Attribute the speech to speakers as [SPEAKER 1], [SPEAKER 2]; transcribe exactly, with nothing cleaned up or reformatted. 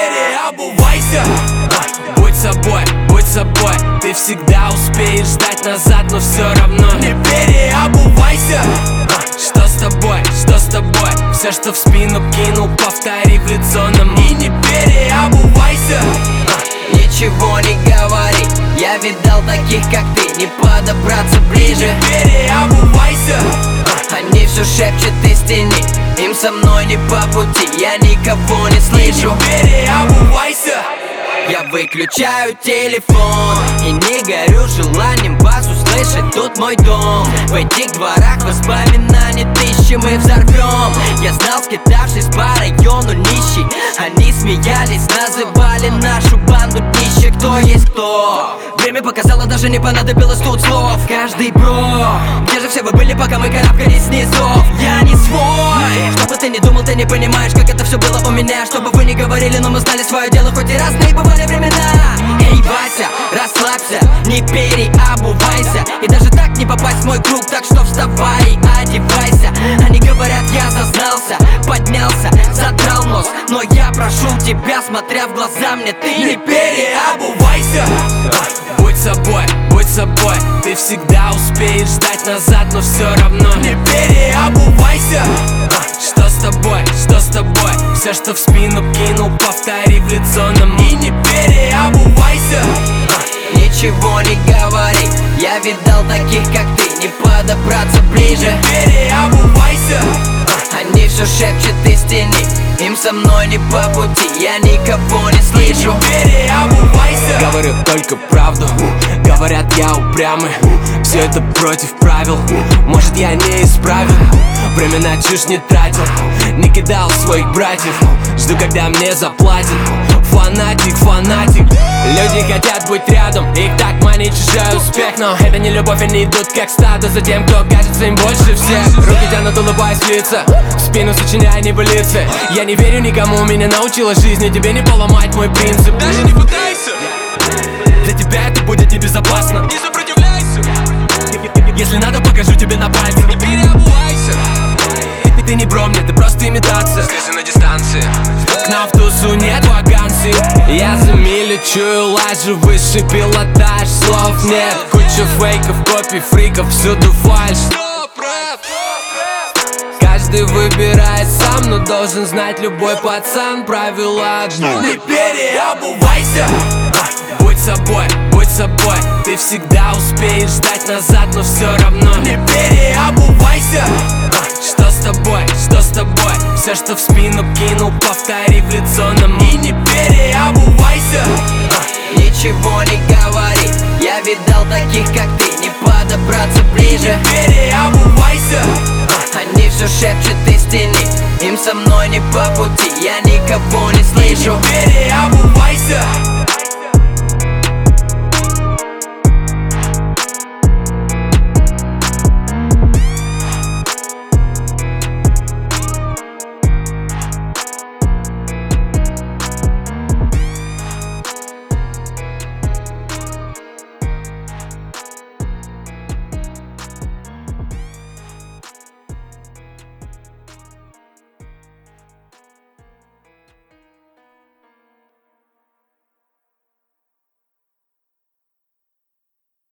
[SPEAKER 1] переобувайся. Будь собой, будь собой, ты всегда успеешь ждать назад, но все равно не переобувайся. Что с тобой, что с тобой? Все, что в спину кинул, повтори в лицо нам. И не переобувайся.
[SPEAKER 2] Ничего не говори, я видал таких, как ты, не подобраться ближе.
[SPEAKER 1] Не переобувайся.
[SPEAKER 2] Они все шепчут из тени, им со мной не по пути, я никого не слышу.
[SPEAKER 1] Не переобувайся.
[SPEAKER 2] Я выключаю телефон и не горю желанием вас услышать. Тут мой дом, в этих дворах воспоминаний тысячи мы взорвем. Я знал, скитавшись по району нищий, они смеялись, называли нашу банду днище. Кто есть кто? Время показало, даже не понадобилось тут слов. Каждый бро, где же все вы были, пока мы карабкались снизу? Я не свой. Что бы ты ни думал, ты не понимаешь, как это все было у меня. Что бы вы ни говорили, но мы знали свое дело, хоть и разные бывали времена. Эй, Вася, расслабься, не переобувайся, и даже так не попасть в мой круг, так что вставай и одевайся. Они говорят, я зазнался, поднялся, задрал нос, но я прошу тебя, смотря в глаза мне, ты
[SPEAKER 1] не переобувайся. Будь собой, будь собой, ты всегда успеешь ждать назад, но все равно не переобувайся. Что с тобой, что с тобой? Все, что в спину кинул, повтори в лицо нам. И не переобувайся.
[SPEAKER 2] Ничего не говори, я видал таких, как ты, не подобраться ближе.
[SPEAKER 1] Не переобувайся.
[SPEAKER 2] Они все шепчут из тени, им со мной не по пути, я никого не слышу.
[SPEAKER 1] Не переобувайся.
[SPEAKER 3] Говорю только правду, говорят, я упрямый. Все это против правил, может, я не исправил. Время на чушь не тратил, не кидал своих братьев. Жду, когда мне заплатят. Фанатик, фанатик. Люди хотят быть рядом, их так манит чужой успех. Но это не любовь, они идут как стадо за тем, кто кажется им больше всех. Руки тянут, улыбаясь лица, в спину сочиняя небылицы. Я не верю никому, меня научила жизнь, и тебе не поломать мой принцип.
[SPEAKER 1] Даже не пытайся,
[SPEAKER 3] для тебя это будет небезопасно.
[SPEAKER 1] не сопротивляйся.
[SPEAKER 3] Если надо, покажу тебе на пальце.
[SPEAKER 1] Не переобувайся.
[SPEAKER 3] Ты не бро мне, ты просто имитация.
[SPEAKER 1] Слезы на дистанции.
[SPEAKER 3] К нам в тусу нет вакансий. Я за милю чую, лажу, высший пилотаж. Слов нет, куча фейков, копий, фриков, всюду фальшь. Каждый выбирает сам, но должен знать любой пацан правила одно.
[SPEAKER 1] Не переобувайся. Будь собой, будь собой, ты всегда успеешь ждать назад, но все равно не переобувайся. Что с тобой, что с тобой? Все, что в спину кинул, повтори в лицо нам. И не переобувайся.
[SPEAKER 2] Ничего не говори, я видал таких, как ты, не подобраться ближе.
[SPEAKER 1] Не переобувайся.
[SPEAKER 2] Они все шепчут из тени, им со мной не по пути, я никого не слышу.